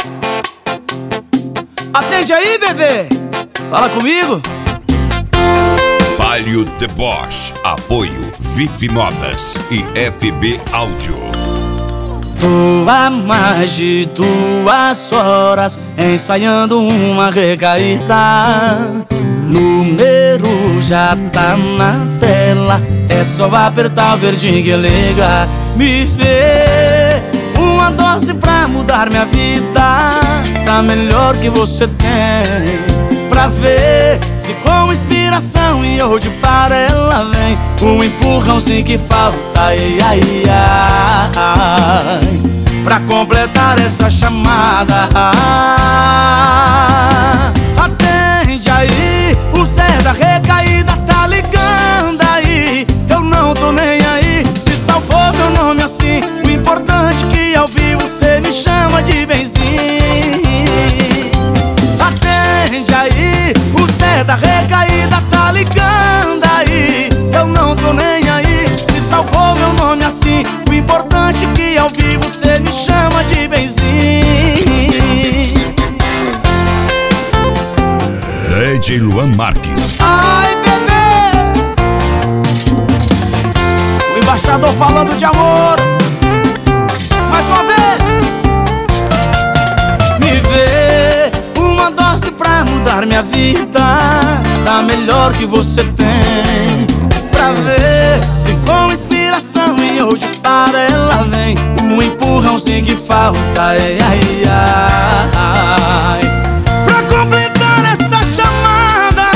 Atende aí, bebê. Fala comigo. Palio The Boss. Apoio VIP Modas e FB Áudio. Tô há mais de 2 horas ensaiando uma recaída. Número já tá na tela, é só apertar o verdinho que liga. Me vê uma dose pra mudar minha vida, tá melhor que você tem. Pra ver se com inspiração e hoje para ela vem um empurrãozinho que falta, ai, ai, ai, pra completar essa chamada. Atende aí, o Zé da recaída tá ligando aí. Eu não tô nem aí, se salvou meu nome assim. O importante é que ao vivo cê me chama de benzinho. Atende aí, o Zé da recaída tá ligando aí. Eu não tô nem aí, se salvou meu nome assim. O importante é que ao vivo cê me chama de benzinho. DJ Luan Marques. Ai, bebê, o embaixador falando de amor. Mais uma vez. Me vê uma dose pra mudar minha vida, tá melhor que você tem. Pra ver se com inspiração e hoje para ela vem um empurrãozinho que falta, ai, ai, ai, pra completar essa chamada.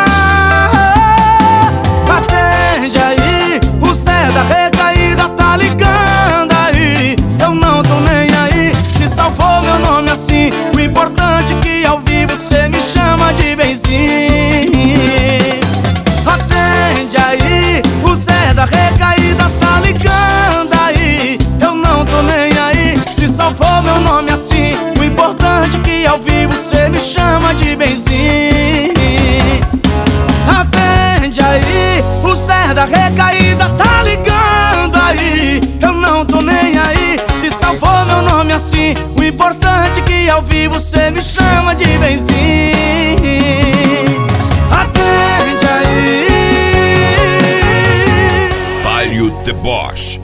Atende aí, o Zé da recaída tá ligando aí. Eu não tô nem aí, se salvou meu nome assim. O importante é que ao vivo cê me chama de benzinho. Atende aí, o Zé da recaída tá ligando aí. Eu não tô nem aí, se salvou meu nome assim. O importante é que ao vivo cê me chama de benzinho. Atende aí, o Zé da recaída tá ligando aí. Eu não tô nem aí, se salvou meu nome assim. O importante é que ao vivo cê me chama de benzinho. Atende aí. Palio The Boss.